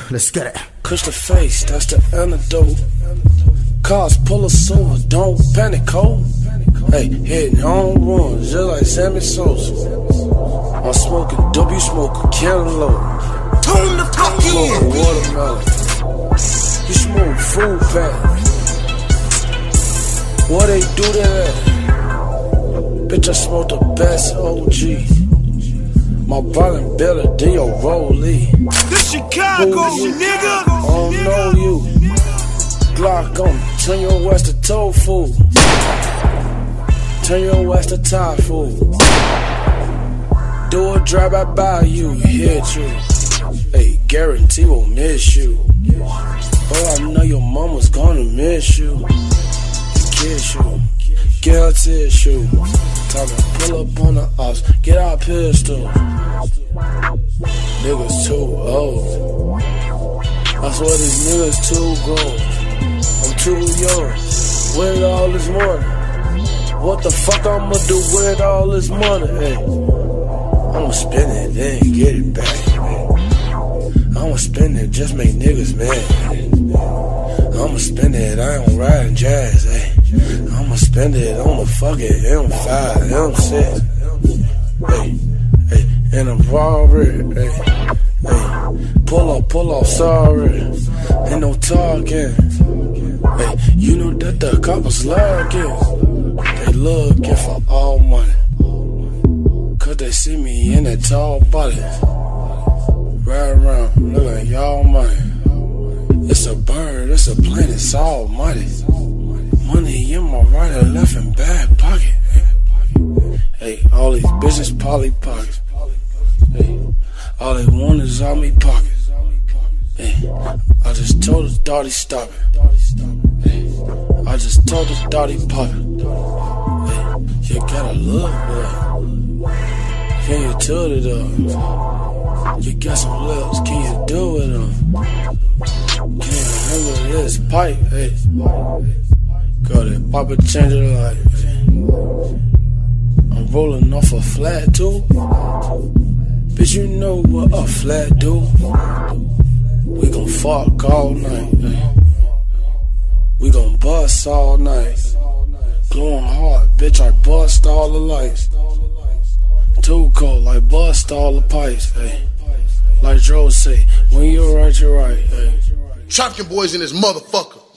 let's get it. Push the face, that's the antidote. Cars pull us over, don't panic, cold. Hey, hitting home runs just like Sammy Sosa. I'm smoking dope, you smoking cantaloupe. Tune the fuck Smoking watermelon. You smoke fruit patties. What they do to that? Bitch, I smoke the best OG. My bottom better than your rollie. This Chicago, nigga. I don't know you. Glock on me, turn your ass to tofu. Turn your ass to Thai food. Do a drive-by you, hit you. Hey, guarantee we'll miss you. Oh, I know your mama's gonna miss you. Kiss you, get her tissue. Talking, pull up on the ops, get our pistol. Niggas too old. I swear these niggas too grown. I'm too young. With all this money, what the fuck I'ma do with all this money? Hey, I'ma spend it, then get it back. I'ma spend it, just make niggas mad. I'ma spend it, I ain't riding jazz. Hey, I'ma spend it on the fucking M5, M6. Hey, hey, and I'm already. Hey, hey, pull up, sorry. Ain't no talking. Hey, you know that the coppers looking. They looking for all money. Cause they see me in that tall body. Ride around, looking at y'all money. It's a bird, it's a plane, it's almighty. Money in my right and left and back pocket. Hey, all these bitches Polly Pockets. Hey, all they want is all me pockets. Hey, I just told the Dottie stop it. Hey, I just told the Dottie pop it. Hey, you gotta look, boy. Can you tilt it up? You got some lips, can you do it up? Can you handle this pipe? Hey, got it, Papa change it like. I'm rolling off a flat too. Bitch, you know what a flat do. We gon' fuck all night. Hey. We gon' bust all night. Glowing hard, bitch, I bust all the lights. Too cold, like bust all the pipes. Hey. Like Joe say, when you're right, you're right. Hey. Trafficking boys in this motherfucker.